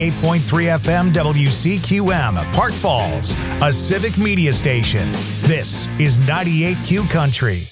8.3 FM WCQM, Park Falls, a civic media station. This is 98Q Country.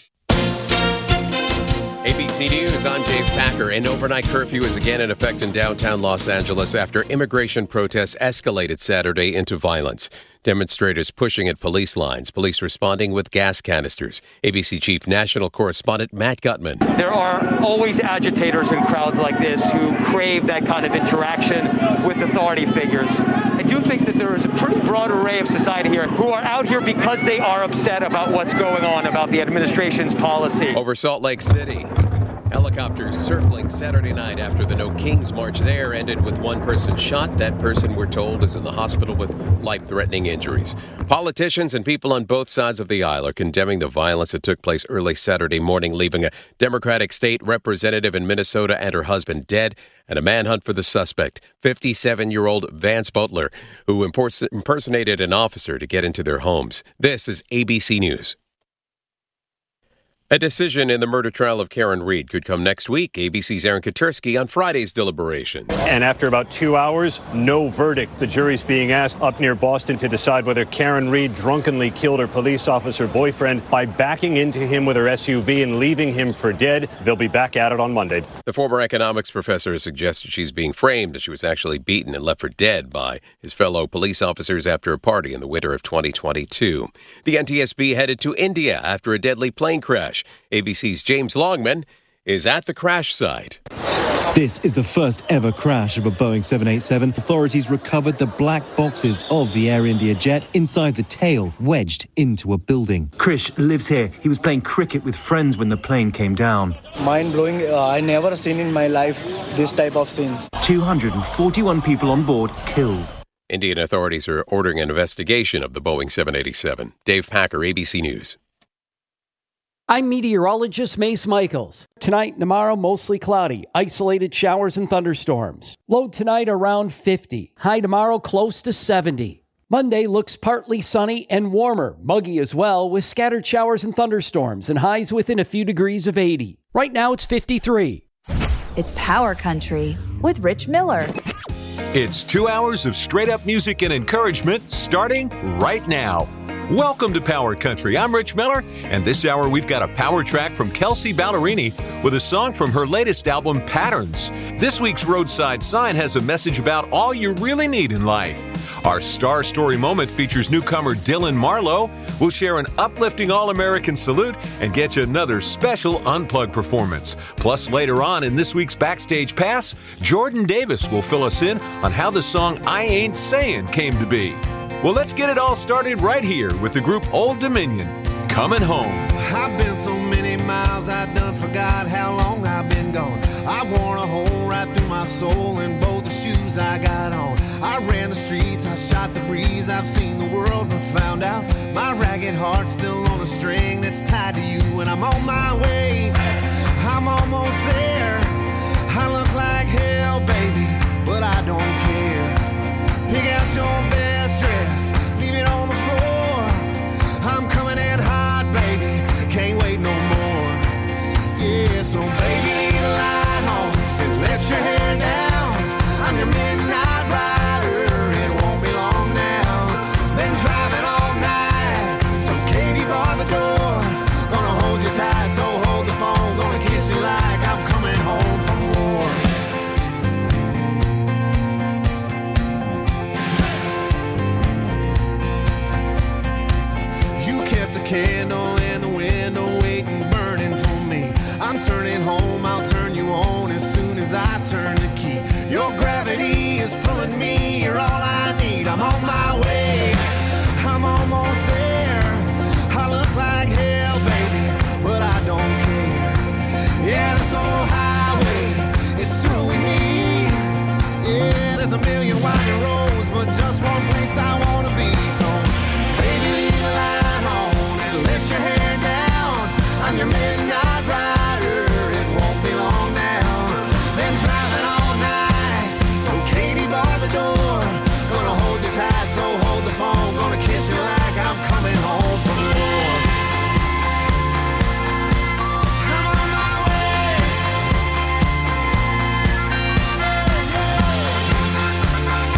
ABC News, I'm Dave Packer. An overnight curfew is again in effect in downtown Los Angeles after immigration protests escalated Saturday into violence. Demonstrators pushing at police lines, police responding with gas canisters. ABC Chief National Correspondent Matt Gutman. There are always agitators in crowds like this who crave that kind of interaction with authority figures. I do think that there is a pretty broad array of society here who are out here because they are upset about what's going on, about the administration's policy. Over Salt Lake City, helicopters circling Saturday night after the No Kings march there ended with one person shot. That person, we're told, is in the hospital with life-threatening injuries. Politicians and people on both sides of the aisle are condemning the violence that took place early Saturday morning, leaving a Democratic state representative in Minnesota and her husband dead, and a manhunt for the suspect, 57-year-old Vance Butler, who impersonated an officer to get into their homes. This is ABC News. A decision in the murder trial of Karen Read could come next week. ABC's Aaron Katersky on Friday's deliberations. And after about 2 hours, no verdict. The jury's being asked up near Boston to decide whether Karen Read drunkenly killed her police officer boyfriend by backing into him with her SUV and leaving him for dead. They'll be back at it on Monday. The former economics professor has suggested she's being framed and she was actually beaten and left for dead by his fellow police officers after a party in the winter of 2022. The NTSB headed to India after a deadly plane crash. ABC's James Longman is at the crash site. This is the first ever crash of a Boeing 787. Authorities recovered the black boxes of the Air India jet inside the tail, wedged into a building. Krish lives here. He was playing cricket with friends when the plane came down. Mind-blowing. I never seen in my life this type of scenes. 241 people on board killed. Indian authorities are ordering an investigation of the Boeing 787. Dave Packer, ABC News. I'm meteorologist Mace Michaels. Tonight and tomorrow, mostly cloudy, isolated showers and thunderstorms. Low tonight around 50. High tomorrow close to 70. Monday looks partly sunny and warmer, muggy as well, with scattered showers and thunderstorms and highs within a few degrees of 80. Right now it's 53. It's Power Country with Rich Miller. It's 2 hours of straight-up music and encouragement starting right now. Welcome to Power Country. I'm Rich Miller, and this hour we've got a power track from Kelsey Ballerini with a song from her latest album, Patterns. This week's Roadside Sign has a message about all you really need in life. Our Star Story Moment features newcomer Dylan Marlowe. We'll share an uplifting All-American salute and get you another special Unplugged performance. Plus, later on in this week's Backstage Pass, Jordan Davis will fill us in on how the song I Ain't Sayin' came to be. Well, let's get it all started right here with the group Old Dominion, Coming Home. I've been so many miles, I done forgot how long I've been gone. I worn a hole right through my soul in both the shoes I got on. I ran the streets, I shot the breeze, I've seen the world but found out my ragged heart's still on a string that's tied to you. And I'm on my way, I'm almost there. I look like hell, baby, but I don't care. Pick out your best dress, leave it on the floor. I'm coming in hot, baby, can't wait no more. Yeah, so baby, leave the light on and let your hair down. I'm your midnight rider, it won't be long now. Been driving all night, so Katie bar the door. Gonna hold you tight, so hold the phone. Gonna kiss you like I'm coming home from war. A candle in the window waiting, burning for me. I'm turning home, I'll turn you on as soon as I turn the key. Your gravity is pulling me, you're all I need. I'm on my way, I'm almost there. I look like hell, baby, but I don't care. Yeah, this old highway is through with me. Yeah, there's a million winding roads, but just one place I wanna be. So baby, leave the light on, let your hair down. I'm your midnight rider, it won't be long now. Been driving all night, so Katie bar the door. Gonna hold you tight, so hold the phone. Gonna kiss you like I'm coming home from war. I'm on my way.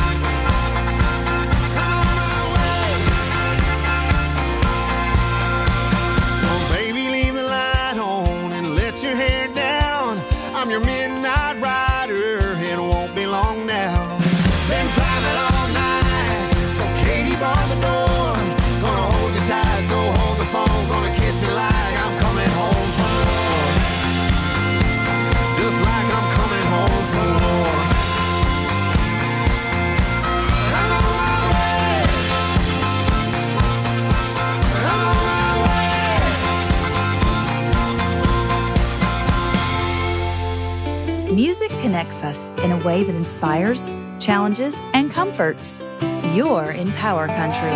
connects us in a way that inspires, challenges, and comforts. You're in Power Country.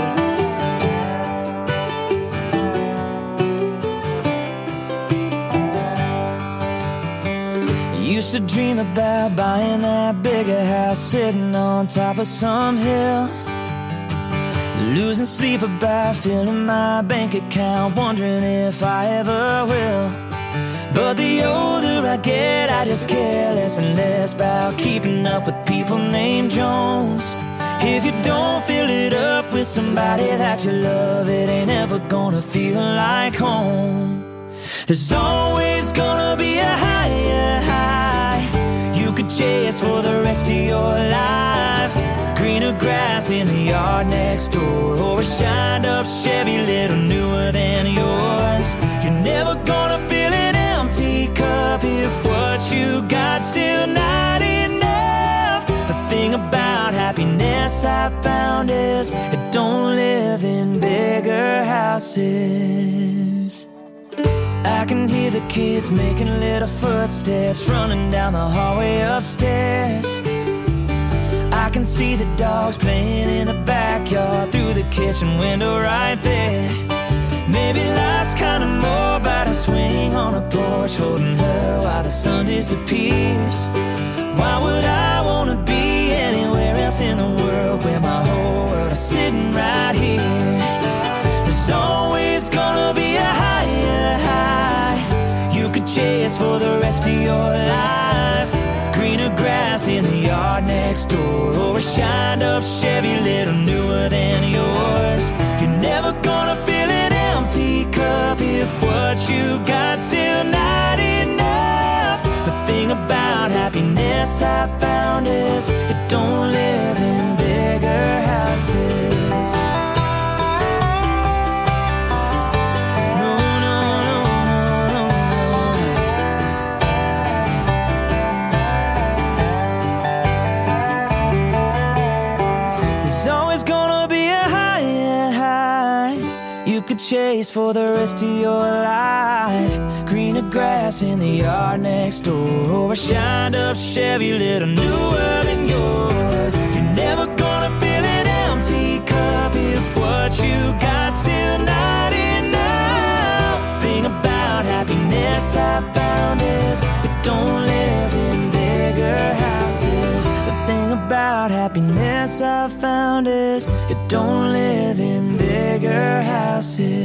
Used to dream about buying that bigger house sitting on top of some hill. Losing sleep about filling my bank account, wondering if I ever will. But the older I get, I just care less and less about keeping up with people named Jones. If you don't fill it up with somebody that you love, it ain't ever gonna feel like home. There's always gonna be a higher high you could chase for the rest of your life. Greener grass in the yard next door, or a shined up Chevy little newer than yours. You're never gonna fill an empty cup if what you got still not enough. The thing about happiness I found is it don't live in bigger houses. I can hear the kids making little footsteps running down the hallway upstairs. I can see the dogs playing in the backyard through the kitchen window right there. Maybe life's kinda more about a swing on a porch holding her while the sun disappears. Why would I wanna be anywhere else in the world where my whole world is sitting right here? There's always gonna be a higher high you could chase for the rest of your life. Greener grass in the yard next door, or a shined up Chevy little newer than yours. You're never gonna fill an empty cup if what you got still not enough. The thing about happiness I found is it don't live in bigger houses. Chase for the rest of your life. Greener grass in the yard next door, or a shined up Chevy little newer than yours. You're never gonna fill an empty cup if what you got still not enough. Thing about happiness I found is it don't live in bigger houses. The thing about happiness I found is it don't live in bigger houses.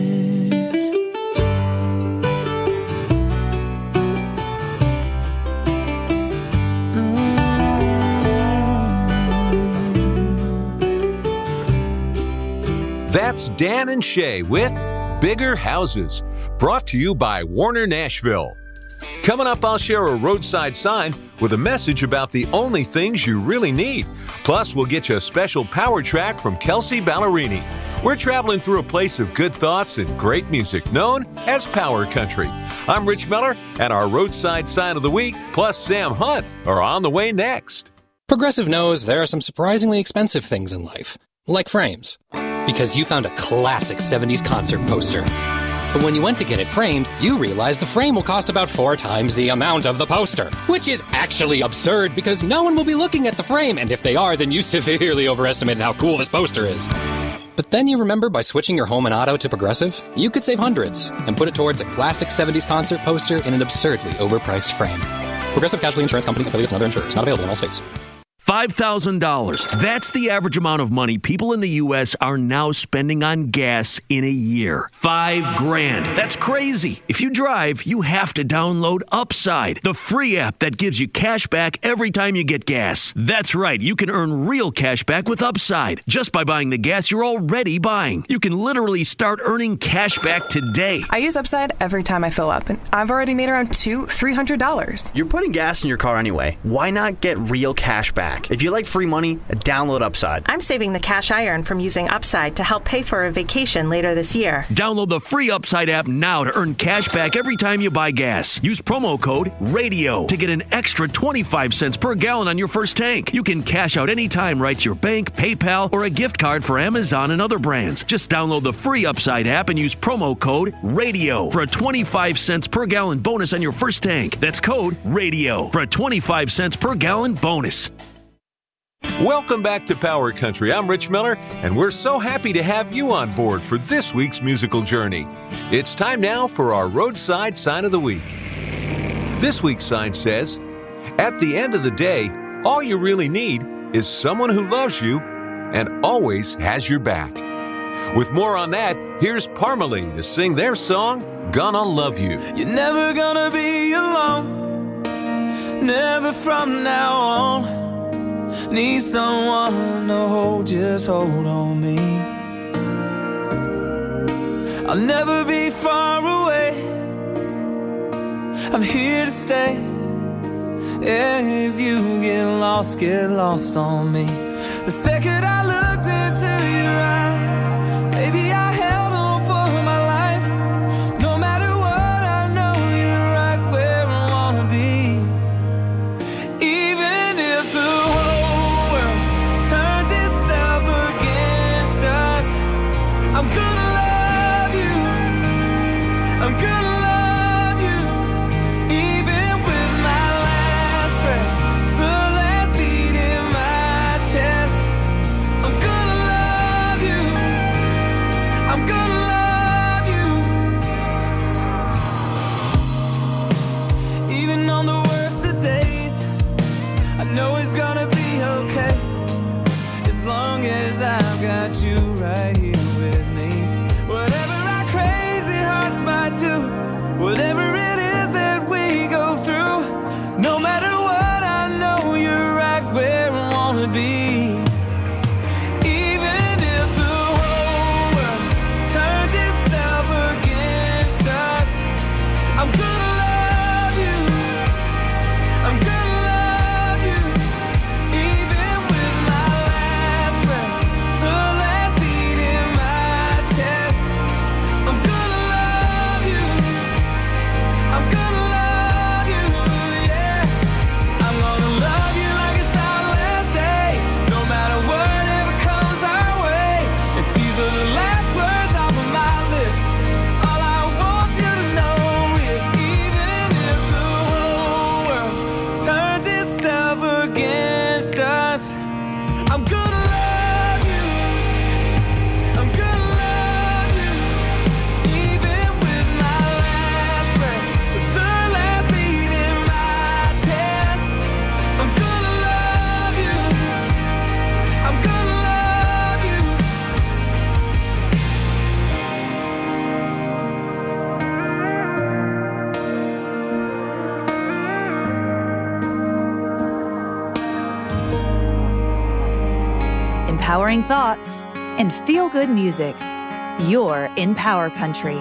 That's Dan and Shay with Bigger Houses, brought to you by Warner Nashville. Coming up, I'll share a roadside sign with a message about the only things you really need. Plus, we'll get you a special power track from Kelsey Ballerini. We're traveling through a place of good thoughts and great music known as Power Country. I'm Rich Miller, and our roadside sign of the week, plus Sam Hunt, are on the way next. Progressive knows there are some surprisingly expensive things in life, like frames. Because you found a classic 70s concert poster. But when you went to get it framed, you realized the frame will cost about 4 times the amount of the poster. Which is actually absurd because no one will be looking at the frame, and if they are, then you severely overestimated how cool this poster is. But then you remember by switching your home and auto to Progressive, you could save hundreds and put it towards a classic 70s concert poster in an absurdly overpriced frame. Progressive Casualty Insurance Company, affiliates, and other insurers. Not available in all states. $5,000. That's the average amount of money people in the U.S. are now spending on gas in a year. $5,000. That's crazy. If you drive, you have to download Upside, the free app that gives you cash back every time you get gas. That's right. You can earn real cash back with Upside just by buying the gas you're already buying. You can literally start earning cash back today. I use Upside every time I fill up, and I've already made around $200-300. You're putting gas in your car anyway. Why not get real cash back? back. If you like free money, download Upside. I'm saving the cash I earn from using Upside to help pay for a vacation later this year. Download the free Upside app now to earn cash back every time you buy gas. Use promo code RADIO to get an extra 25 cents per gallon on your first tank. You can cash out anytime right to your bank, PayPal, or a gift card for Amazon and other brands. Just download the free Upside app and use promo code RADIO for a 25 cents per gallon bonus on your first tank. That's code RADIO for a 25 cents per gallon bonus. Welcome back to Power Country. I'm Rich Miller, and we're so happy to have you on board for this week's musical journey. It's time now for our roadside sign of the week. This week's sign says, at the end of the day, all you really need is someone who loves you and always has your back. With more on that, here's Parmalee to sing their song, Gonna Love You. You're never gonna be alone, never from now on. Need someone to hold, just hold on me. I'll never be far away, I'm here to stay. If you get lost on me. The second I looked into your eyes, baby, I held on for my life. No matter what, I know you're right where I wanna be. Even if the whole world turns itself against us, I'm gonna love you, I'm gonna love you. Even with my last breath, the last beat in my chest, I'm gonna love you, I'm gonna love you. Even on the worst of days, I know it's gonna be okay, as long as I've got you right here with me. Whatever our crazy hearts might do, whatever it is that we go through, no matter what, I know you're right where I wanna be. Even if the whole world turns itself against us, I'm gonna love you, I'm gonna love you. Even with my last breath, the last beat in my chest, I'm gonna love you, I'm gonna love you, yeah. I'm gonna love you like it's our last day, no matter whatever comes our way. If these are the last words off of my lips, all I want you to know is, even if the whole world turns itself against us, I'm gonna love you, I'm gonna love you. Even with my last breath, the last beat in my chest, I'm gonna love you, I'm gonna love you. Empowering thoughts and feel-good music. You're in Power Country.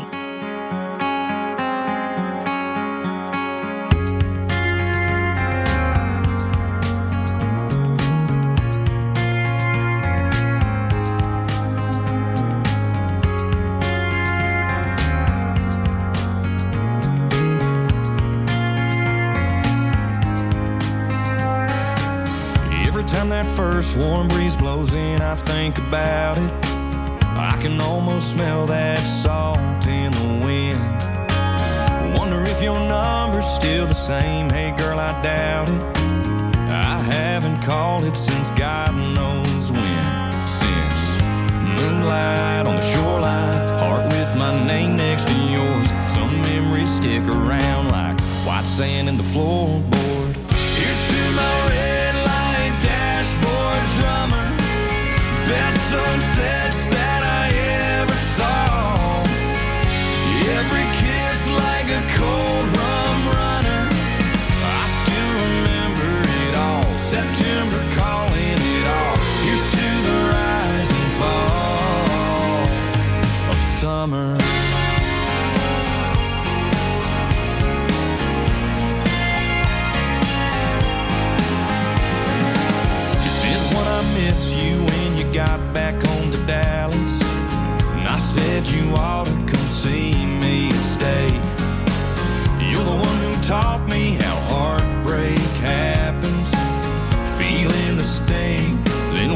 Every time that first warm breeze blows in, I think about it. I can almost smell that salt in the wind. Wonder if your number's still the same. Hey girl, I doubt it. I haven't called it since God knows when. Since moonlight on the shoreline, heart with my name next to yours. Some memories stick around like white sand in the floorboard. Here's to my red light dashboard drummer, best sunsets that I ever saw. Every kiss like a cold rum runner, I still remember it all. September calling it off. Here's to the rise and fall of summer.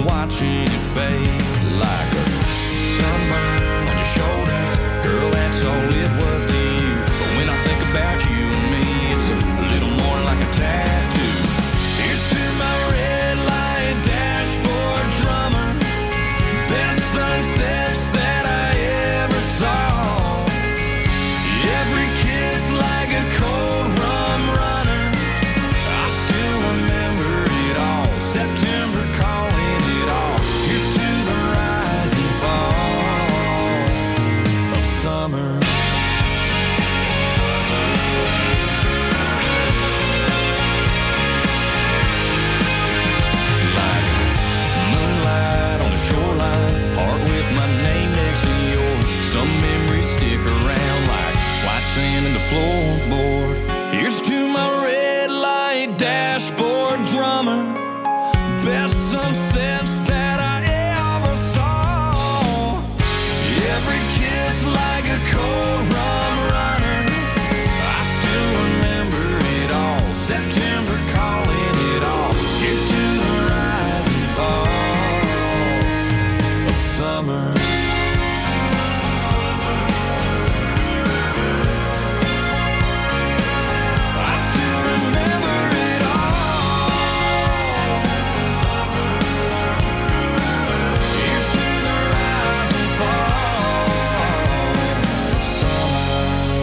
watching it fade like a sunburn on your shoulders. Girl, that's all it was to you. But when I think about you and me, it's a little more like a tattoo. Here's to my red light dashboard drummer, best sunsets that I ever saw. Every kiss like a cold rum runner. I still remember it all. September calling it off. Here's to the rise and fall of summer. Like moonlight on the shoreline, heart with my name next to yours. Some memories stick around like white sand in the floorboard. Here's to my red light dashboard drummer, best sunsets that I ever saw. Every kiss like a cold rum runner. I still remember it all. September calling it off. Here's to the rise and fall of summer. I still remember it all. Here's to the rise and fall of summer.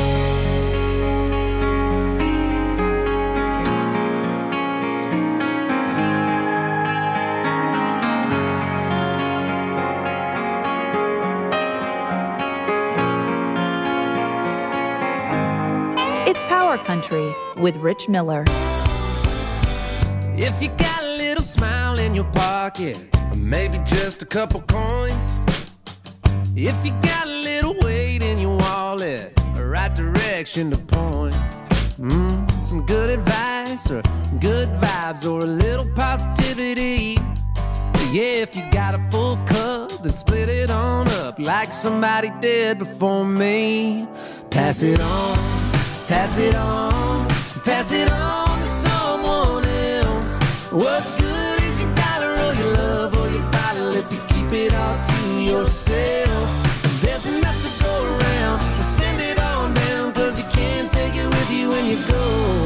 It's Power Country with Rich Miller. If you got a little smile in your pocket, or maybe just a couple coins. If you got a little weight in your wallet, a right direction to point. Some good advice or good vibes or a little positivity. Yeah, if you got a full cup, then split it on up like somebody did before me. Pass it on, pass it on, pass it on to someone else. What good is your dollar or your love or your bottle if you keep it all to yourself? There's enough to go around, so send it on down, cause you can't take it with you when you go.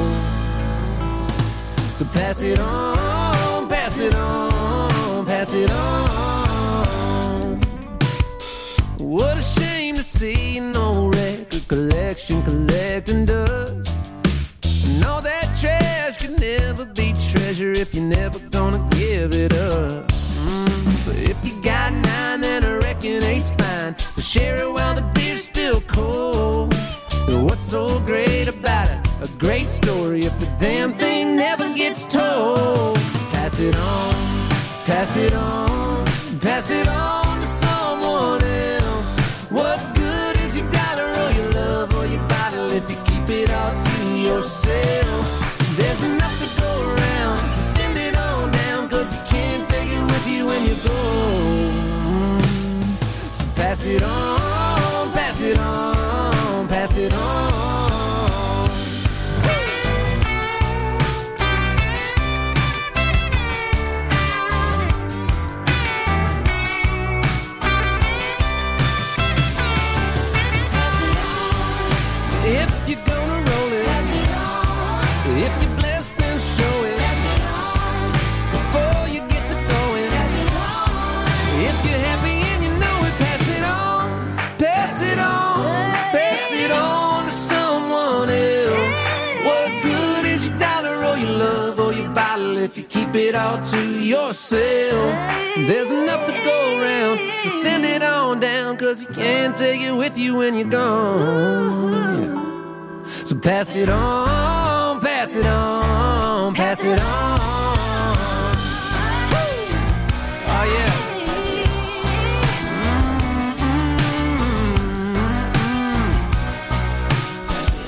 So pass it on, pass it on, pass it on. What a shame to see an old record collection collecting dust. And all that trash can never be treasure if you're never gonna give it up. So if you got 9, then I reckon 8's fine. So share it while the beer's still cold. What's so great about it? A great story if the damn thing never gets told. Pass it on, pass it on, pass it on to someone else. What good is your dollar or your love or your bottle if you keep it all to yourself? There's enough to go around, so send it on down, cause you can't take it with you when you go. So pass it on, pass it on, pass it on. If you're gonna roll it, if you're blessed, then show it. Before you get to going, if you're happy and you know it, pass it on, pass it on, pass it on to someone else. What good is your dollar or your love or your bottle if you keep it all to yourself? There's enough to go around, so send it on down, cause you can't take it with you when you're gone. So pass it on, pass it on, pass it on. Oh yeah.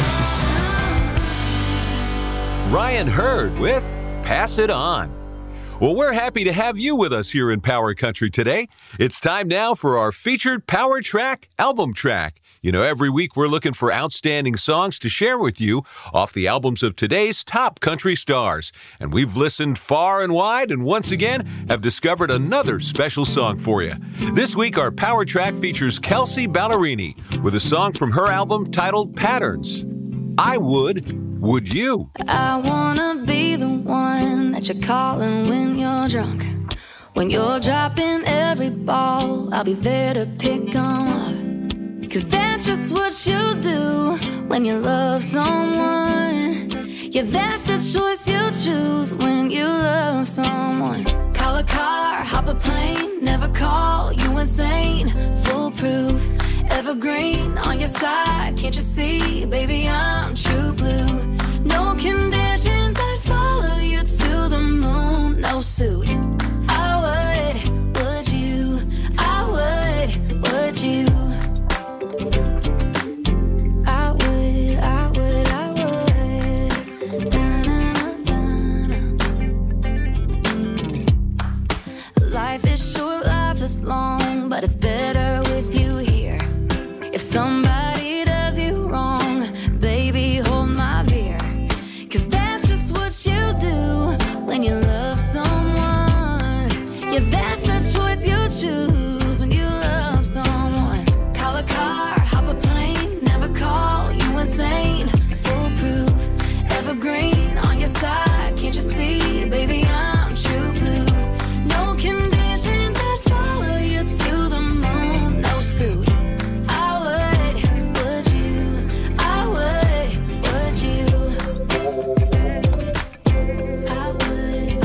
Ryan Hurd with Pass It On. Well, we're happy to have you with us here in Power Country today. It's time now for our featured Power Track album track. You know, every week we're looking for outstanding songs to share with you off the albums of today's top country stars. And we've listened far and wide and once again have discovered another special song for you. This week our Power Track features Kelsea Ballerini with a song from her album titled Patterns. I Would You? I wanna be the one that you're calling when you're drunk. When you're dropping every ball, I'll be there to pick 'em up. 'Cause that's just what you do when you love someone. Yeah, that's the choice you choose when you love someone. Call a car, hop a plane, never call you insane. Foolproof, evergreen on your side. Can't you see, baby, I'm true blue. No conditions, I'd follow you to the moon. No suit, I would you? I would you? I would. Da-na-na-na-na. Life is short, life is long, but it's better with you here. If somebody does you wrong, baby, hold my beer. 'Cause that's just what you do when you love someone. Yeah, that's the choice you choose when you love someone. Call a car, hop a plane, never call you insane. Foolproof, evergreen on your side. Can't you see, baby, I'm true blue. No conditions, I'd follow you to the moon. No suit, I would you? I would you? I would.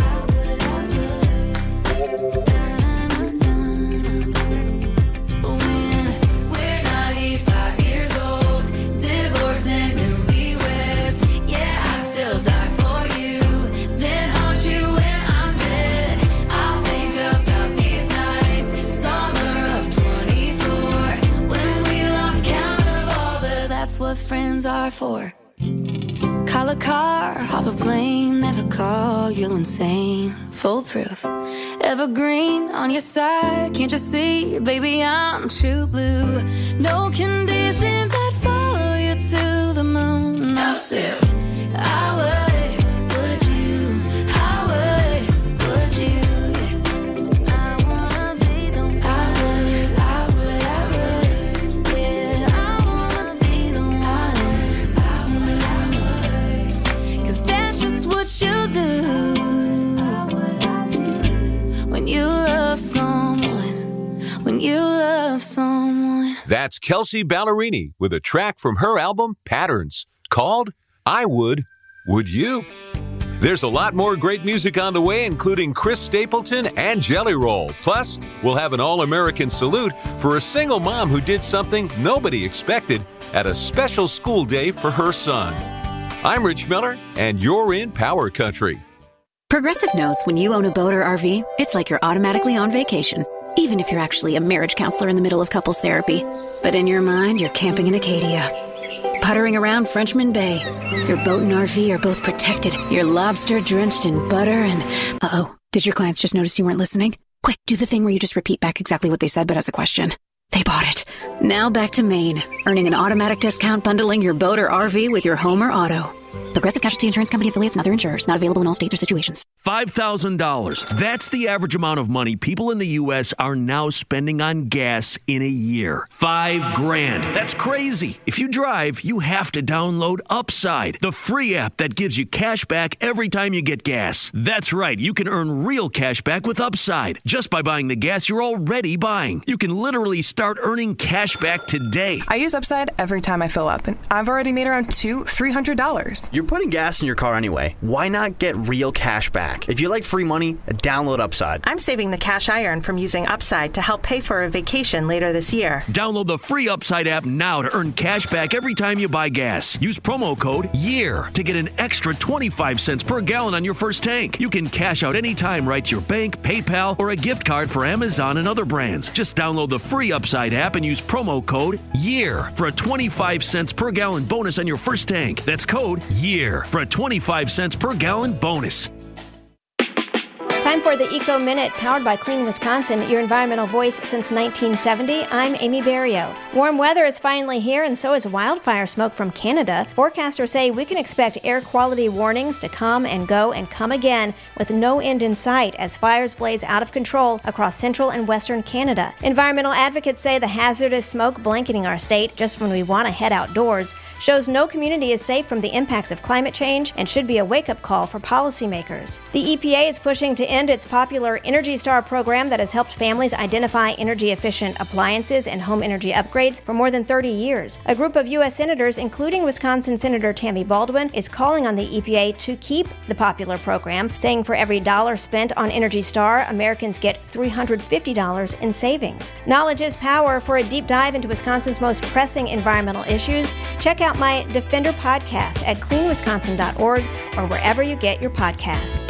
When we're 95 years old, divorced and newlyweds, yeah, I'd still die for you, then haunt you when I'm dead. I'll think about these nights, summer of 24, when we lost count of all that's what friends are for. Call a car, hop a plane, never call you insane. Foolproof, evergreen on your side. Can't you see, baby, I'm true blue. No conditions, I'd follow you to the moon. No suit, I would you? I would you? I wanna be the one. I would. Yeah, I wanna be the one. 'Cause that's just what you do when you love someone. When you love someone. That's Kelsea Ballerini with a track from her album Patterns called I Would You? There's a lot more great music on the way, including Chris Stapleton and Jelly Roll. Plus, we'll have an all-American salute for a single mom who did something nobody expected at a special school day for her son. I'm Rich Miller, and you're in Power Country. Progressive knows when you own a boat or RV, it's like you're automatically on vacation, even if you're actually a marriage counselor in the middle of couples therapy. But in your mind, you're camping in Acadia, puttering around Frenchman Bay. Your boat and RV are both protected. You're lobster drenched in butter and... Uh-oh, did your clients just notice you weren't listening? Quick, do the thing where you just repeat back exactly what they said, but as a question. They bought it. Now back to Maine, earning an automatic discount bundling your boat or RV with your home or auto. Progressive Casualty Insurance Company affiliates and other insurers. Not available in all states or situations. $5,000. That's the average amount of money people in the U.S. are now spending on gas in a year. $5,000. That's crazy. If you drive, you have to download Upside, the free app that gives you cash back every time you get gas. That's right. You can earn real cash back with Upside just by buying the gas you're already buying. You can literally start earning cash back today. I use Upside every time I fill up, and I've already made around $200-$300. You're putting gas in your car anyway. Why not get real cash back? If you like free money, download Upside. I'm saving the cash I earn from using Upside to help pay for a vacation later this year. Download the free Upside app now to earn cash back every time you buy gas. Use promo code YEAR to get an extra 25 cents per gallon on your first tank. You can cash out anytime right to your bank, PayPal, or a gift card for Amazon and other brands. Just download the free Upside app and use promo code YEAR for a 25 cents per gallon bonus on your first tank. That's code YEAR for a 25 cents per gallon bonus. Time for the Eco Minute, powered by Clean Wisconsin, your environmental voice since 1970. I'm Amy Barrio. Warm weather is finally here, and so is wildfire smoke from Canada. Forecasters say we can expect air quality warnings to come and go and come again with no end in sight as fires blaze out of control across central and western Canada. Environmental advocates say the hazardous smoke blanketing our state just when we want to head outdoors shows no community is safe from the impacts of climate change and should be a wake-up call for policymakers. The EPA is pushing to end its popular Energy Star program that has helped families identify energy-efficient appliances and home energy upgrades for more than 30 years. A group of U.S. senators, including Wisconsin Senator Tammy Baldwin, is calling on the EPA to keep the popular program, saying for every dollar spent on Energy Star, Americans get $350 in savings. Knowledge is power. For a deep dive into Wisconsin's most pressing environmental issues, check out my Defender podcast at cleanwisconsin.org or wherever you get your podcasts.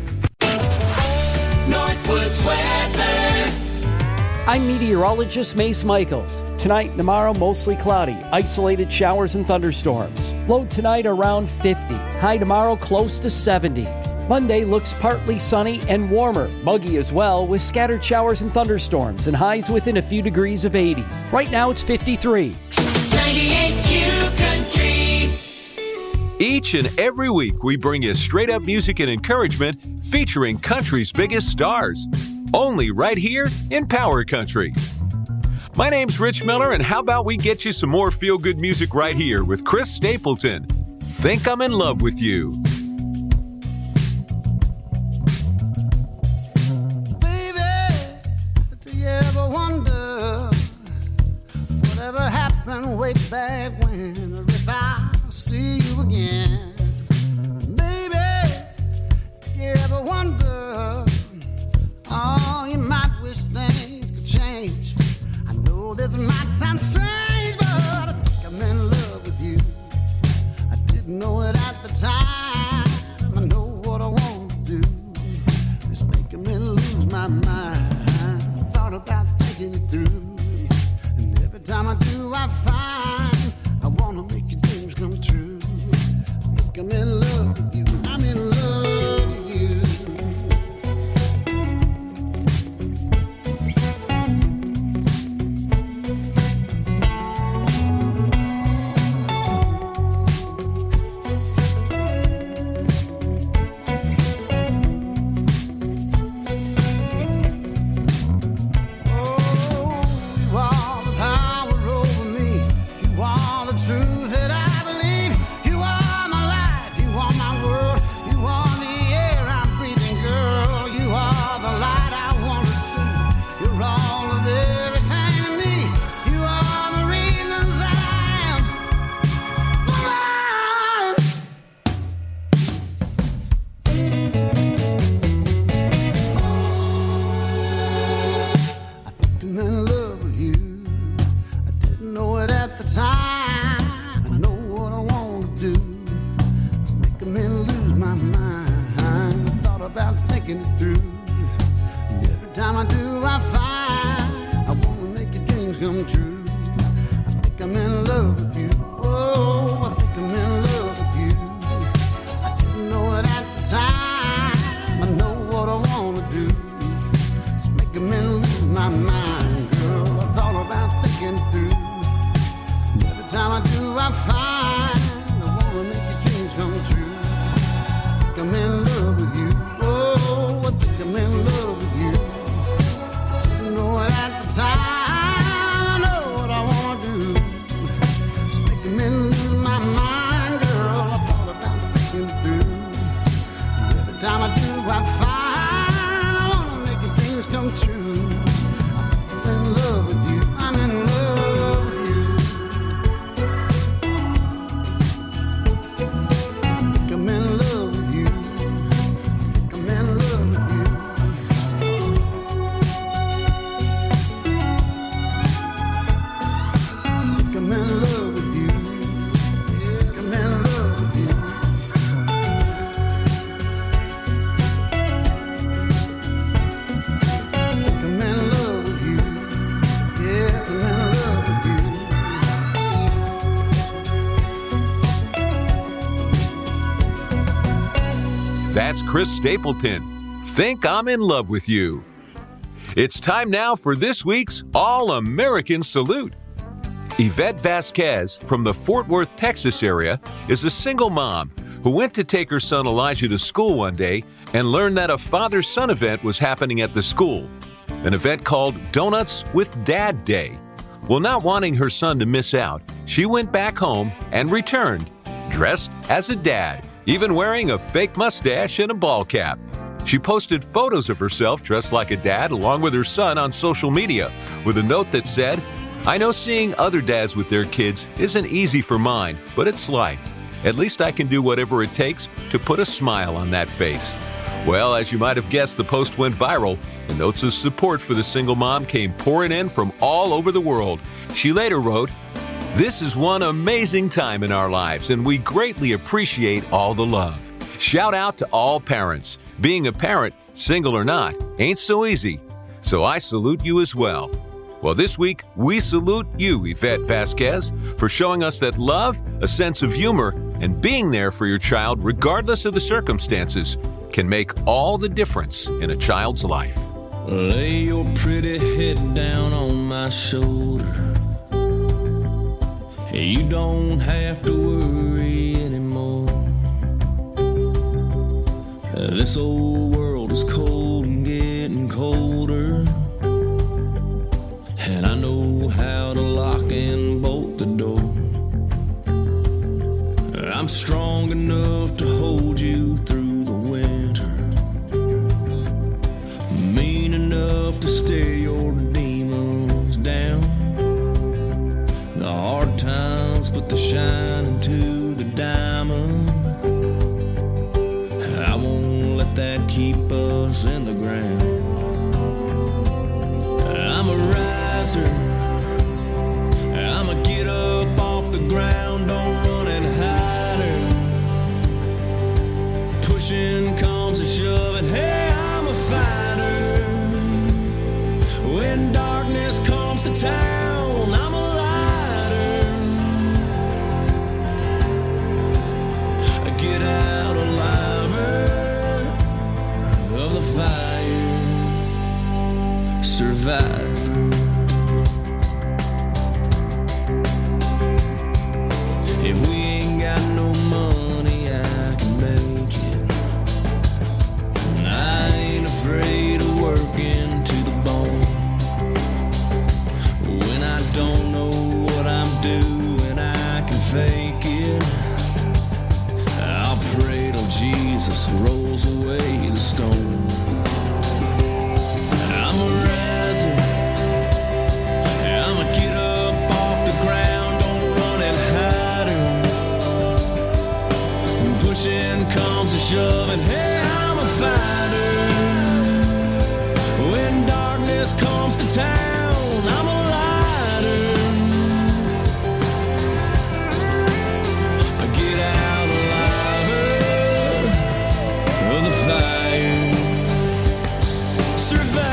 Northwoods weather. I'm meteorologist Mace Michaels. Tonight and tomorrow, mostly cloudy, isolated showers and thunderstorms. Low tonight around 50. High tomorrow close to 70. Monday looks partly sunny and warmer, muggy as well, with scattered showers and thunderstorms and highs within a few degrees of 80. Right now it's 53. 98Q Country. Each and every week, we bring you straight up music and encouragement featuring country's biggest stars. Only right here in Power Country. My name's Rich Miller, and how about we get you some more feel-good music right here with Chris Stapleton. Think I'm in love with you. Way back when, or if I see you again, baby, you ever wonder, oh, you might wish things could change. I know this might sound strange, but I think I'm in love with you. I didn't know it at the time. I know what I want to do is making me lose my mind. Thought about thinking it through, and every time I do, I find I wanna make your dreams come true. I think I'm in love with you. I'm in love with you. That's Chris Stapleton. think I'm in love with you. It's time now for this week's All-American Salute. Yvette Vasquez from the Fort Worth, Texas area is a single mom who went to take her son Elijah to school one day and learned that a father-son event was happening at the school, an event called Donuts with Dad Day. Well, not wanting her son to miss out, she went back home and returned, dressed as a dad, even wearing a fake mustache and a ball cap. She posted photos of herself dressed like a dad along with her son on social media with a note that said, "I know seeing other dads with their kids isn't easy for mine, but it's life. At least I can do whatever it takes to put a smile on that face." Well, as you might have guessed, the post went viral, and notes of support for the single mom came pouring in from all over the world. She later wrote, "This is one amazing time in our lives, and we greatly appreciate all the love. Shout out to all parents. Being a parent, single or not, ain't so easy. So I salute you as well." Well, this week, we salute you, Yvette Vasquez, for showing us that love, a sense of humor, and being there for your child regardless of the circumstances can make all the difference in a child's life. Lay your pretty head down on my shoulder. You don't have to worry anymore. This old world is cold and getting colder, and I know how to lock and bolt the door. I'm strong enough to hold you through the winter, mean enough to stare your demons down. The hard times put the shine into the diamond. I won't let that keep us in the ground. I'm a riser, I'ma get up off the ground, don't run and hide her. Pushing comes to shoving, hey, I'm a fighter. When darkness comes to town, I'm a lighter. I get out aliver of the fire, survivor. If we ain't got no money, I can make it. And I ain't afraid of working to the bone. When I don't know what I'm doing, I can fake it. I'll pray till Jesus rolls away the stone. I'm a riser, I'ma get up off the ground, don't run and hide her. Pushing comes to shoving, hey, I'm a fighter. When darkness comes to town, I'm a lighter. I get out alive of the fire, survive.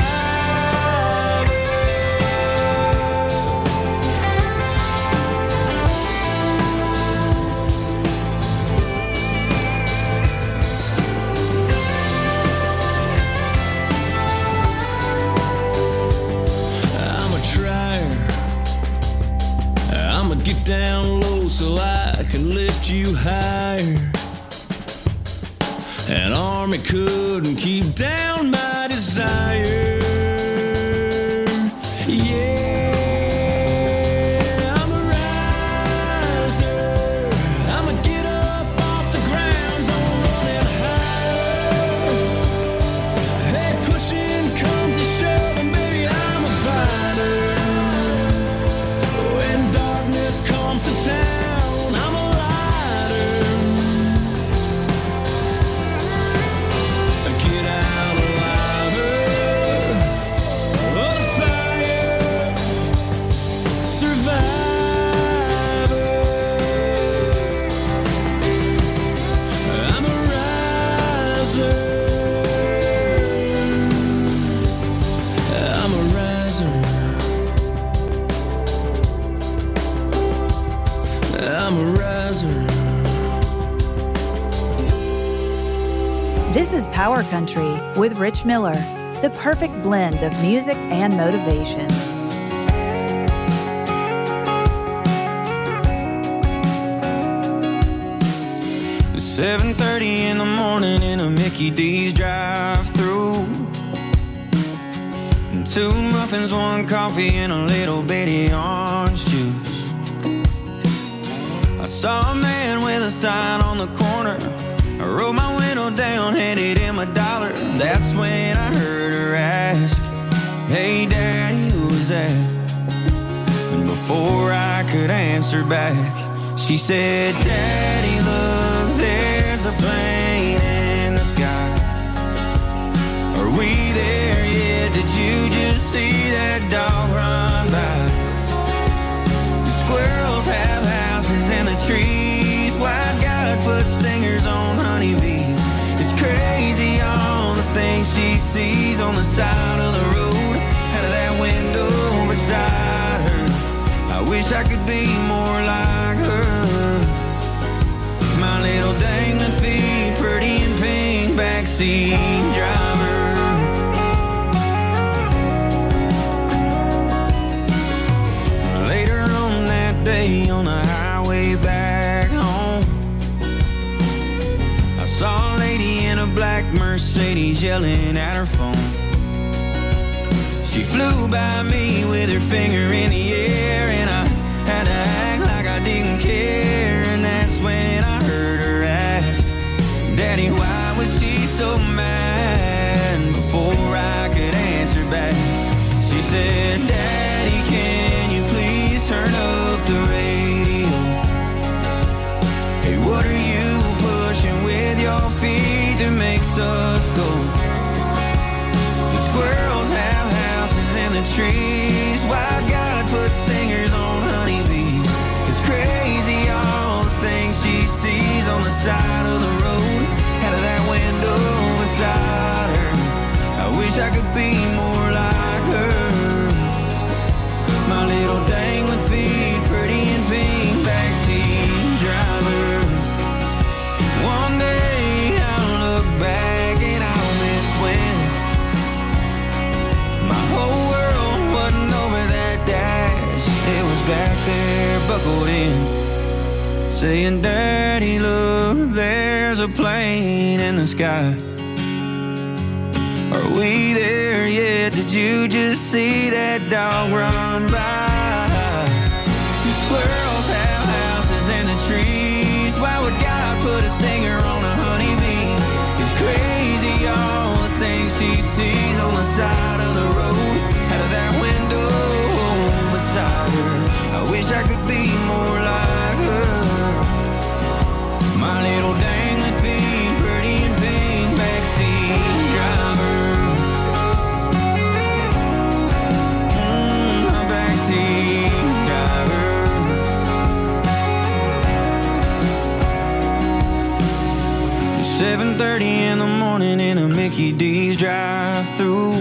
Get down low so I can lift you higher. An army couldn't keep down my desire. Yeah, I'm a riser. I'ma get up off the ground, don't run and hide. Hey, pushing comes to shoving, baby, I'm a fighter. When darkness comes to town, I'm a lighter. Get out alive of the fire, This is Power Country with Rich Miller, the perfect blend of music and motivation. 7:30 in the morning in a Mickey D's drive-thru. 2 muffins, 1 coffee, and a little bitty orange juice. I saw a man with a sign on the corner. I rolled my window down, handed him $1. That's when I heard her ask, "Hey Daddy, who is that?" And before I could answer back, she said, "Daddy, look, there's a plane in the sky. Are we there yet? Did you just see that dog run by? The squirrels have houses in the trees. Why God put stingers on honeybees? It's crazy all the things she sees on the side of the road, out of that window beside her. I wish I could be more like her. My little dangling feet, pretty and pink, backseat driver." Later on that day on the highway back home, I saw a lady in a black Mercedes yelling at her phone. She flew by me with her finger in the air, and I had to act like I didn't care. And that's when I heard her ask, "Daddy, why was she so mad?" Before I could answer back, she said, "Daddy, can you please turn up the radio? Hey, what are you pushing with your feet that makes us go? The squirrels have houses in the trees. Why God put stingers on honeybees? It's crazy all the things she sees on the side of the road, out of that window beside her. I wish I could be more like her. My little dangling feet, pretty and pink, backseat driver. One day I'll look back and I'll miss when my whole world wasn't over that dash. It was back there buckled in, saying, "Daddy, look, there's a plane in the sky. Are we there yet? Did you just see that dog run by? The squirrels have houses in the trees. Why would God put a stinger on a honeybee? It's crazy all the things she sees on the side of the road, out of that window beside her. I wish I could be more like her. My little dangling feet, pretty and pink, backseat driver. My backseat driver. 7:30 in the morning in a Mickey D's drive-thru.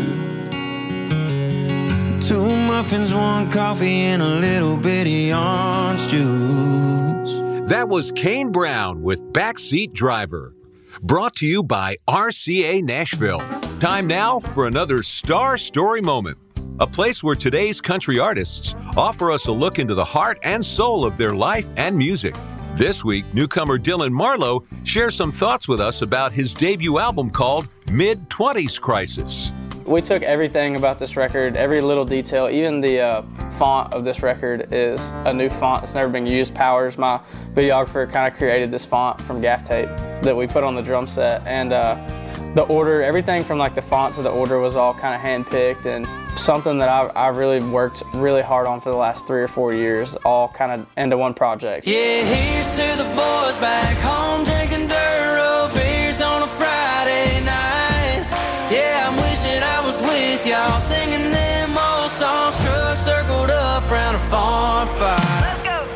2 muffins, 1 coffee, and a little bitty orange juice. That was Kane Brown with Backseat Driver. Brought to you by RCA Nashville. Time now for another Star Story Moment. A place where today's country artists offer us a look into the heart and soul of their life and music. This week, newcomer Dylan Marlowe shares some thoughts with us about his debut album called Mid-20s Crisis. We took everything about this record, every little detail, even the font of this record is a new font that's never been used. Powers, my videographer, kind of created this font from gaff tape that we put on the drum set. And the order, everything from like the font to the order was all kind of hand-picked, and something that I've really worked really hard on for the last 3 or 4 years, all kind of into one project. Yeah, here's to the boys back home drinking Duro beers on a Friday night. Yeah, I'm wishing I was with y'all singing them old songs, trucks circled up round a farm fire. Let's go.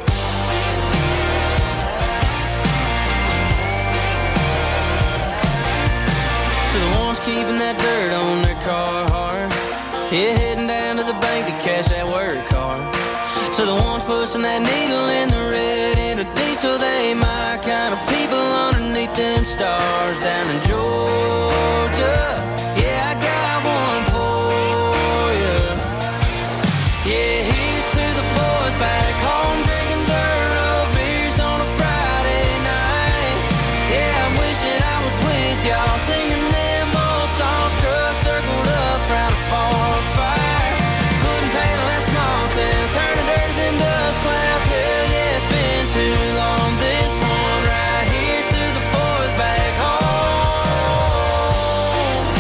To the ones keeping that dirt on their car hard, yeah, heading down to the bank to cash that work card. To the ones pushing that needle in the red into be, so they my kind of people underneath them stars down in Georgia. Yeah, I got one for you. Yeah, here's to the boys back home drinking dirt road beers on a Friday night. Yeah, I'm wishing I was with y'all singing them old songs, trucks circled up round a farm fire, putting paint on that small town, turning dirt to them dust clouds. Hell yeah, it's been too long. This one right here's to the boys back home.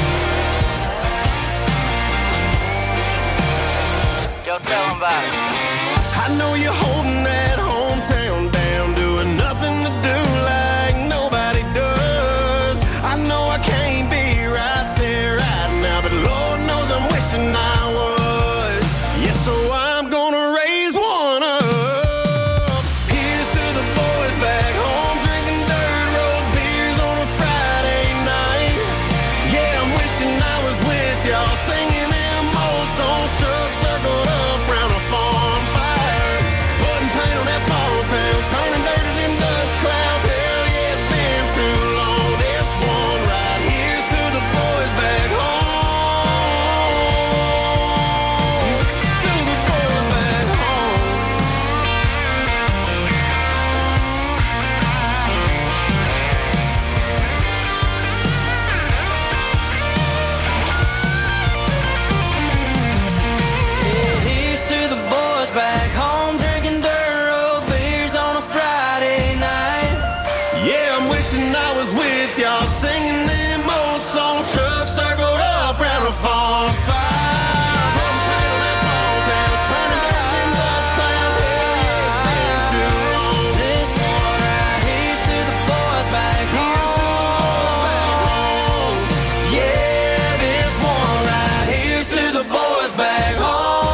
Go tell them about it. I know you're holding that hometown down, doing nothing to do like nobody does. I know I can't be right there right now, but Lord knows I'm wishing I was. Yeah, so I'm gonna raise one up. Here's to the boys back home drinking dirt road beers on a Friday night. Yeah, I'm wishing I was with y'all singing them old songs, trucks circled up round a farm fire, putting paint on that small town, turning dirt to them dust clouds. Hell yeah, it's been too long. This one right here's to the boys back home. To the boys back home. Yeah, here's to the boys back home drinking dirt road beers on a Friday night. Yeah, I'm wishing I was with y'all singing them old songs, trucks circled up round a farm fire, putting paint on that small town, turning dirt to them dust clouds. Hell yeah, it's been too long. This one right here's to the boys back home. Yeah, this one right here's to the boys back home.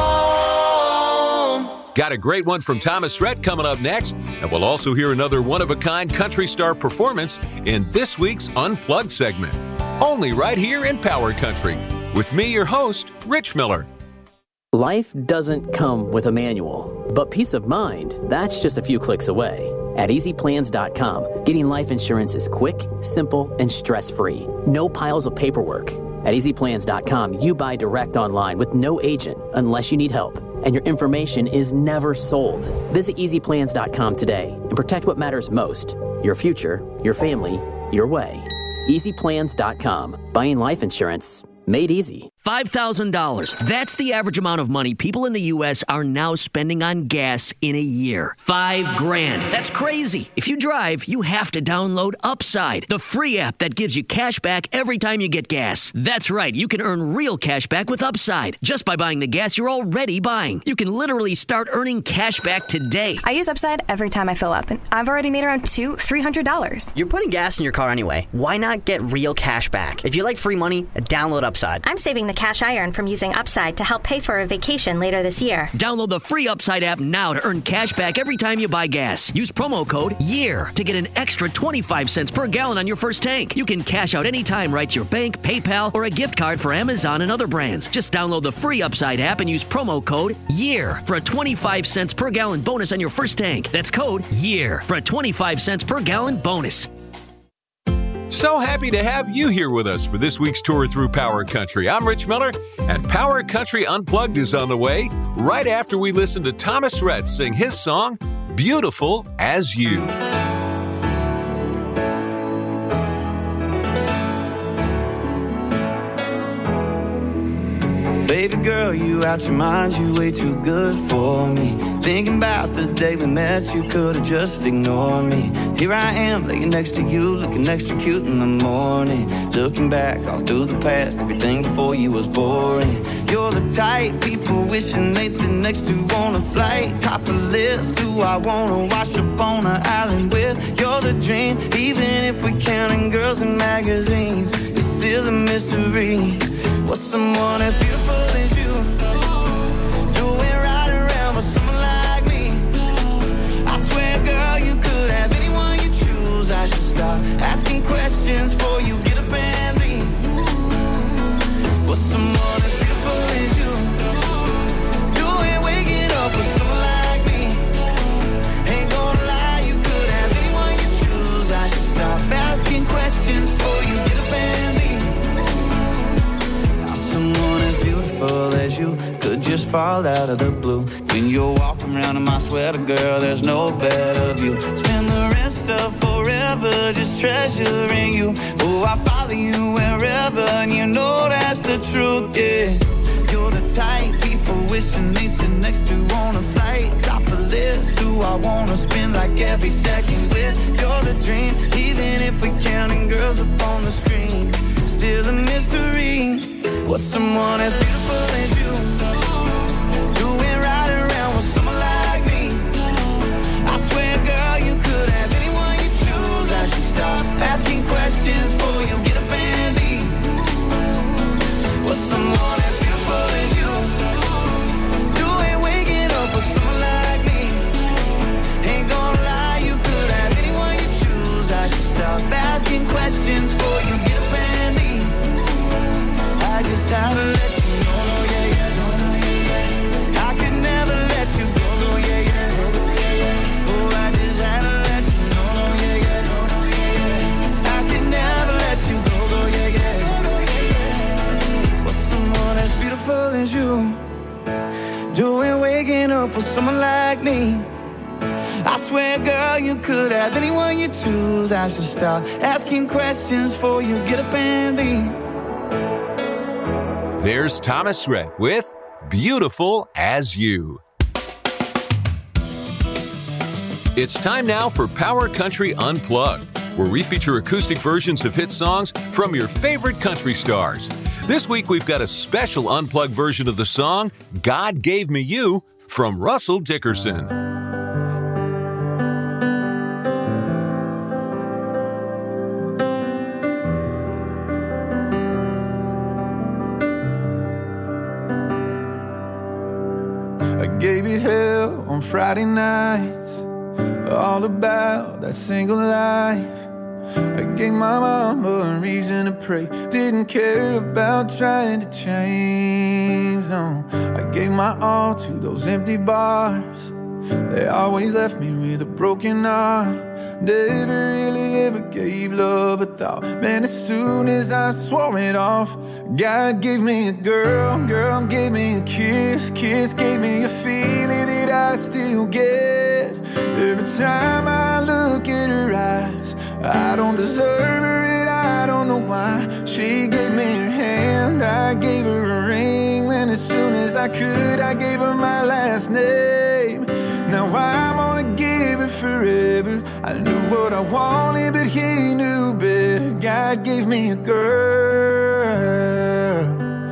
Got a great one from Thomas Rhett coming up next, and we'll also hear another one-of-a-kind country star performance in this week's Unplugged segment. Only right here in Power Country. With me, your host, Rich Miller. Life doesn't come with a manual, but peace of mind, that's just a few clicks away. At EasyPlans.com, getting life insurance is quick, simple, and stress-free. No piles of paperwork. At EasyPlans.com, you buy direct online with no agent unless you need help, and your information is never sold. Visit EasyPlans.com today and protect what matters most: your future, your family, your way. EasyPlans.com. Buying life insurance made easy. $5,000. That's the average amount of money people in the U.S. are now spending on gas in a year. $5,000. That's crazy. If you drive, you have to download Upside, the free app that gives you cash back every time you get gas. That's right. You can earn real cash back with Upside just by buying the gas you're already buying. You can literally start earning cash back today. I use Upside every time I fill up, and I've already made around $200-$300. You're putting gas in your car anyway. Why not get real cash back? If you like free money, download Upside. I'm saving the cash I earn from using Upside to help pay for a vacation later this year. Download the free Upside app now to earn cash back every time you buy gas. Use promo code YEAR to get an extra 25 cents per gallon on your first tank. You can cash out anytime right to your bank, PayPal, or a gift card for Amazon and other brands. Just download the free Upside app and use promo code YEAR for a 25 cents per gallon bonus on your first tank. That's code YEAR for a 25 cents per gallon bonus. So happy to have you here with us for this week's tour through Power Country. I'm Rich Miller, and Power Country Unplugged is on the way right after we listen to Thomas Rhett sing his song, Beautiful as You. Baby girl, you out your mind, you way too good for me. Thinking about the day we met, you could've just ignored me. Here I am, laying next to you, looking extra cute in the morning. Looking back all through the past, everything before you was boring. You're the type people wishing they'd sit next to on a flight. Top of the list, who I wanna wash up on an island with. You're the dream, even if we're counting girls in magazines. It's still a mystery. What's someone as beautiful as you doing right around with someone like me? I swear, girl, you could have anyone you choose. I should stop asking questions before you get up and leave. What's someone as beautiful as you doing waking up with someone like me? Ain't gonna lie, you could just fall out of the blue. When you're walking around in my sweater, girl, there's no better view. Spend the rest of forever just treasuring you. Oh, I follow you wherever, and you know that's the truth, yeah. You're the type people wishing they'd sit next to on a flight. Drop a list, who I wanna spend like every second with. You're the dream, even if we're counting girls up on the screen. Still a mystery, what's someone as beautiful as you doing right around with someone like me? I swear, girl, you could have anyone you choose. I should stop asking questions for you, get up and leave. What's someone as beautiful as you doing, waking up with someone like me? Ain't gonna lie, you could have anyone you choose. I should stop asking questions for you, get up and leave. I just had to let you know, no, yeah, yeah. I could never let you go, no, yeah, yeah. Oh, I just had to let you know, no, yeah, yeah. I could never let you go, no, yeah, yeah. What's someone as beautiful as you doing, waking up with someone like me? I swear, girl, you could have anyone you choose. I should stop asking questions for you, get up and leave. There's Thomas Rhett with Beautiful as You. It's time now for Power Country Unplugged, where we feature acoustic versions of hit songs from your favorite country stars. This week we've got a special unplugged version of the song God Gave Me You from Russell Dickerson. I gave it hell on Friday nights, all about that single life. I gave my mama a reason to pray, didn't care about trying to change, no. I gave my all to those empty bars, they always left me with a broken heart. Never really ever gave love a thought, man, as soon as I swore it off. God gave me a girl, girl gave me a kiss, kiss gave me a feeling that I still get. Every time I look at her eyes, I don't deserve her and I don't know why. She gave me her hand, I gave her a ring, and as soon as I could, I gave her my last name. Now I'm gonna give it forever. I knew what I wanted, but he knew better. God gave me a girl.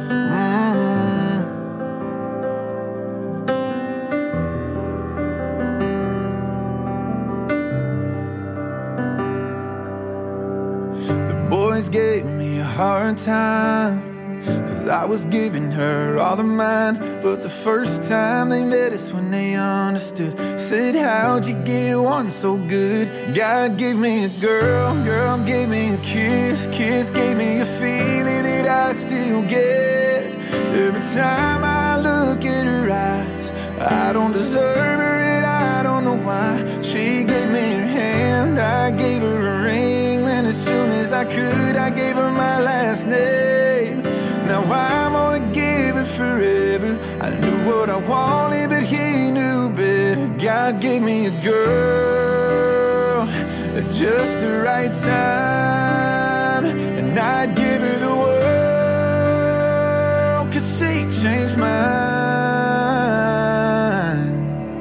The boys gave me a hard time, 'cause I was giving her all of mine. But the first time they met us when they understood, said, how'd you get one so good? God gave me a girl, girl gave me a kiss, kiss gave me a feeling that I still get. Every time I look at her eyes, I don't deserve her and I don't know why. She gave me her hand, I gave her a ring, and as soon as I could, I gave her my last name. Now I'm gonna give it forever. I knew what I wanted, but he knew better. God gave me a girl at just the right time, and I'd give her the world, 'cause she changed mine.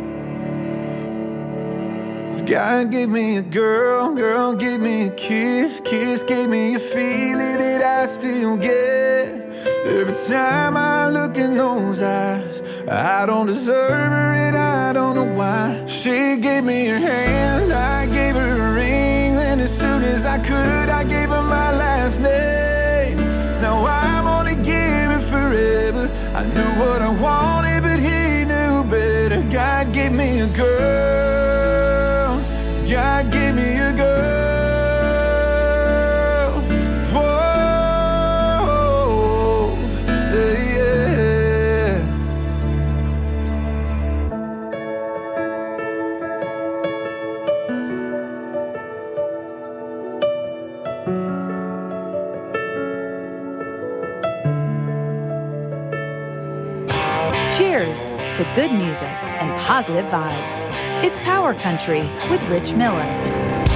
God gave me a girl, girl gave me a kiss, kiss gave me a feeling that I still get. Every time I look in those eyes, I don't deserve her and I don't know why. She gave me her hand, I gave her a ring, and as soon as I could, I gave her my last name. Now I'm gonna give it forever. I knew what I wanted, but he knew better. God gave me a girl, God gave me a girl. Cheers to good music and positive vibes. It's Power Country with Rich Miller.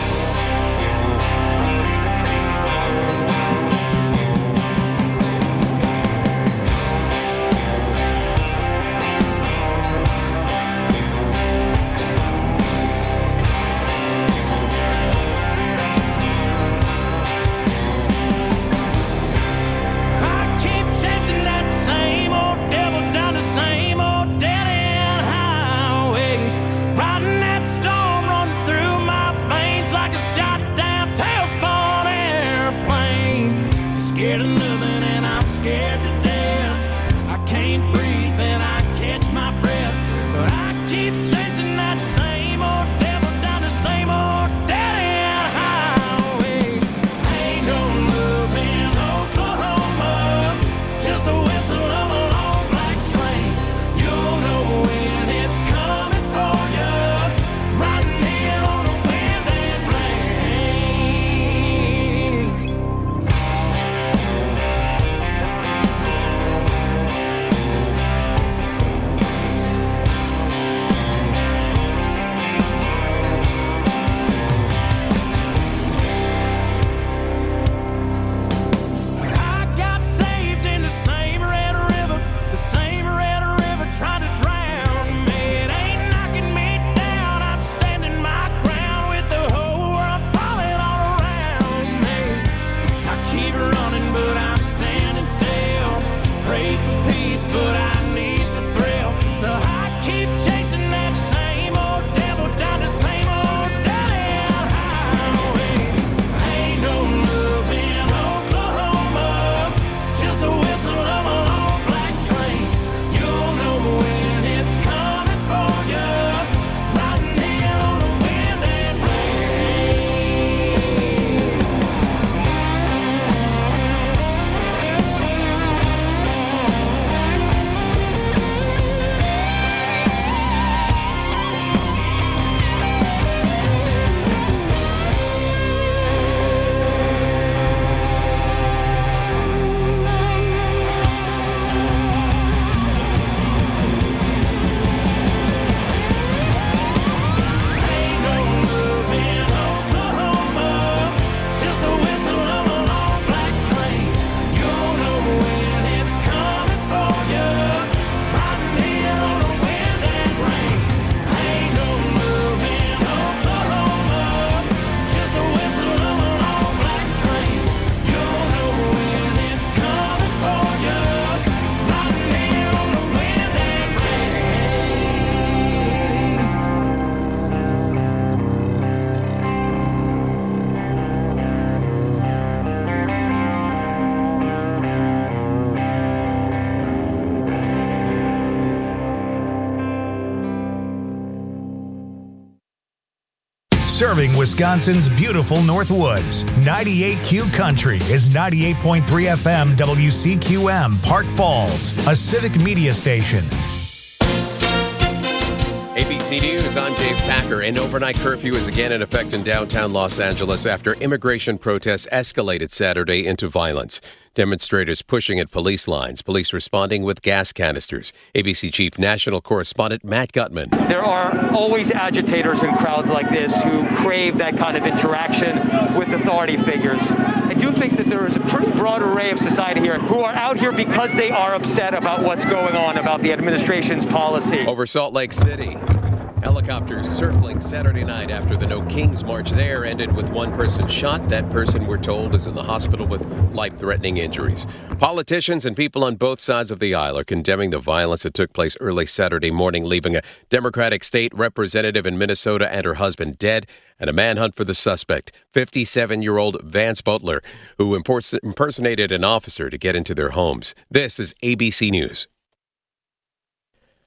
Serving Wisconsin's beautiful Northwoods. 98Q Country is 98.3 FM WCQM Park Falls, a civic media station. ABC News, I'm Dave Packer. An overnight curfew is again in effect in downtown Los Angeles after immigration protests escalated Saturday into violence. Demonstrators pushing at police lines, police responding with gas canisters. ABC Chief National Correspondent Matt Gutman. There are always agitators in crowds like this who crave that kind of interaction with authority figures. I do think that there is a pretty broad array of society here who are out here because they are upset about what's going on, about the administration's policy. Over Salt Lake City, helicopters circling Saturday night after the No Kings march there ended with one person shot. That person, we're told, is in the hospital with life-threatening injuries. Politicians and people on both sides of the aisle are condemning the violence that took place early Saturday morning, leaving a Democratic state representative in Minnesota and her husband dead, and a manhunt for the suspect, 57-year-old Vance Butler, who impersonated an officer to get into their homes. This is ABC News.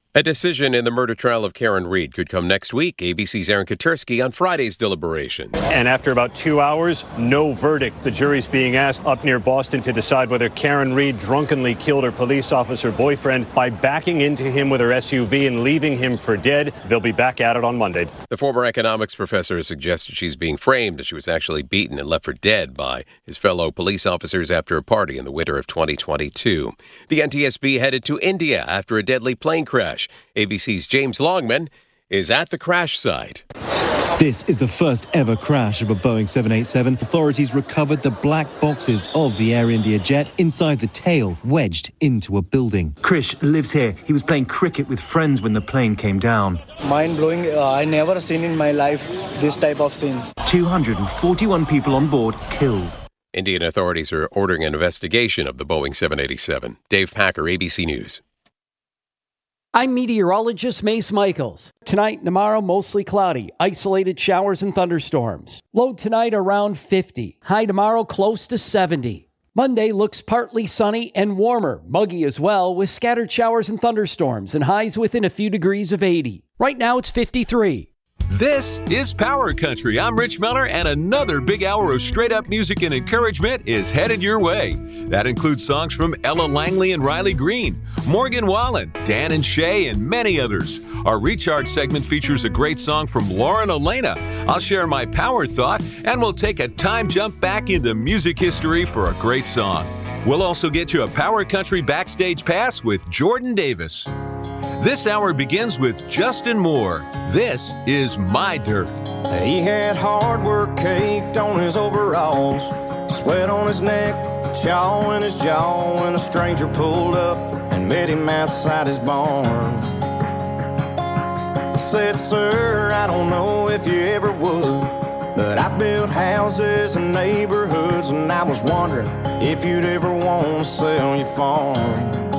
A decision in the murder trial of Karen Read could come next week. ABC's Aaron Katursky on Friday's deliberations. And after about 2 hours, no verdict. The jury's being asked up near Boston to decide whether Karen Read drunkenly killed her police officer boyfriend by backing into him with her SUV and leaving him for dead. They'll be back at it on Monday. The former economics professor has suggested she's being framed, that she was actually beaten and left for dead by his fellow police officers after a party in the winter of 2022. The NTSB headed to India after a deadly plane crash. ABC's James Longman is at the crash site. This is the first ever crash of a Boeing 787. Authorities recovered the black boxes of the Air India jet inside the tail, wedged into a building. Krish lives here. He was playing cricket with friends when the plane came down. Mind-blowing. I never seen in my life this type of scenes. 241 people on board killed. Indian authorities are ordering an investigation of the Boeing 787. Dave Packer, ABC News. I'm meteorologist Mace Michaels. Tonight, tomorrow, mostly cloudy, isolated showers and thunderstorms. Low tonight around 50. High tomorrow close to 70. Monday looks partly sunny and warmer, muggy as well, with scattered showers and thunderstorms and highs within a few degrees of 80. Right now, it's 53. This is Power Country. I'm Rich Miller, and another big hour of straight-up music and encouragement is headed your way. That includes songs from Ella Langley and Riley Green, Morgan Wallen, Dan and Shay, and many others. Our Recharge segment features a great song from Lauren Elena. I'll share my power thought, and we'll take a time jump back into music history for a great song. We'll also get you a Power Country backstage pass with Jordan Davis. This hour begins with Justin Moore. This is My Dirt. He had hard work caked on his overalls, sweat on his neck, chaw in his jaw, when a stranger pulled up and met him outside his barn. He said, "Sir, I don't know if you ever would, but I built houses and neighborhoods, and I was wondering if you'd ever want to sell your farm."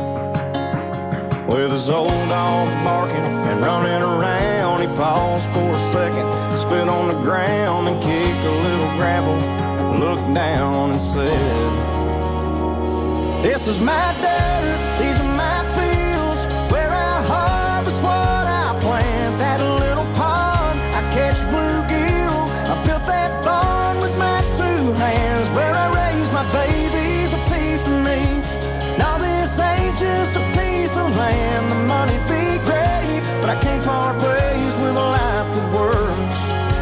With his old dog barking and running around, he paused for a second, spit on the ground and kicked a little gravel, looked down and said, "This is my dirt, these are my fields, where I harvest what I plant. That little pond, I catch bluegill, I built that barn with my 2 hands, where I raise my babies, a piece of me. Now this ain't just a piece of land, the money be great, but I can't part ways with a life that works.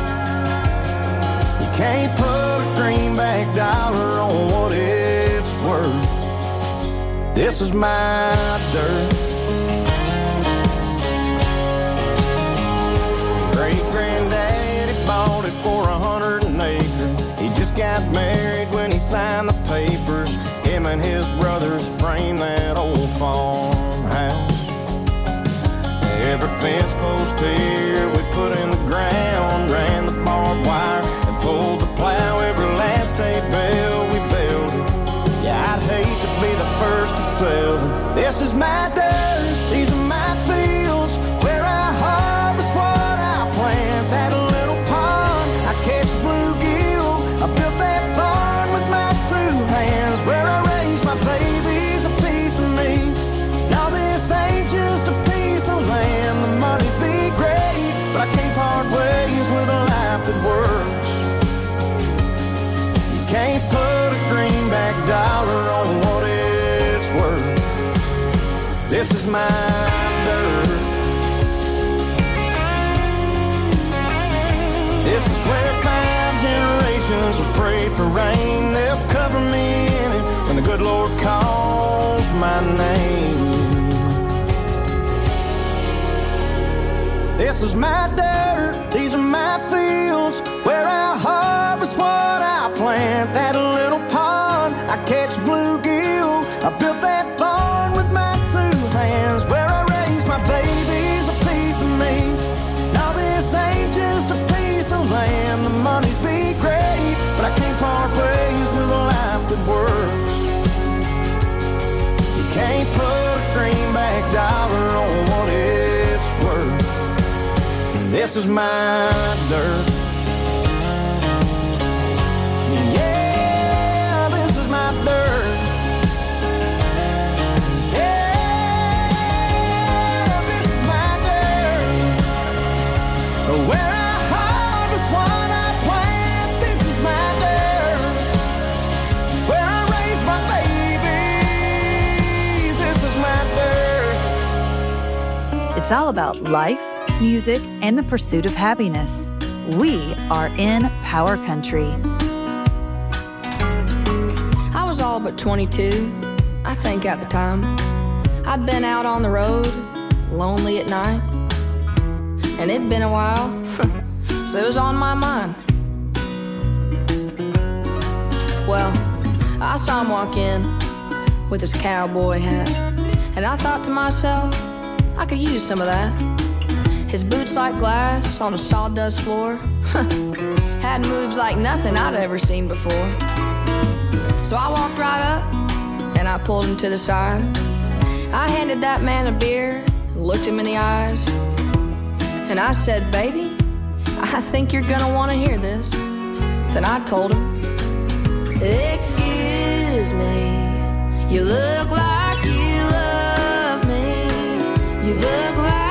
You can't put a greenback dollar on what it's worth. This is my dirt." Great-granddaddy bought it for 100 an acre. He just got married when he signed the papers. Him and his brothers framed that old farmhouse. Every fence post here we put in the ground, ran the barbed wire and pulled the plow. Every last hay bale we built it. Yeah, I'd hate to be the first to sell it. This is my dirt, these are my fields, where I harvest what I plant. That little pond, I catch bluegill, I built that barn with my 2 hands, where I raise my babies, a piece of me. Now this ain't just a piece of land, the money be great, but I can't part ways with a life that works. You can't put a greenback dollar on what it's worth. This is my dirt. This is where 5 generations have prayed for rain. They'll cover me in it when the good Lord calls my name. This is my dirt, these are my fields, where I harvest what I plant. That little pond, I catch bluegill, I built that barn with my 2 hands, where I raise my babies, a piece of me. Now this ain't just a piece of land, the money be great, but I can't part ways with a life that works. You can't put a greenback dollar on what it's worth. This is my dirt. Yeah, this is my dirt. Yeah, It's all about life, music, and the pursuit of happiness. We are in Power Country. I was all but 22, I think at the time. I'd been out on the road, lonely at night. And it'd been a while, so it was on my mind. Well, I saw him walk in with his cowboy hat, and I thought to myself, I could use some of that. His boots like glass on a sawdust floor had moves like nothing I'd ever seen before. So I walked right up and I pulled him to the side. I handed that man a beer and looked him in the eyes, and I said, baby, I think you're gonna want to hear this. Then I told him, excuse me, you look like you love me. You look like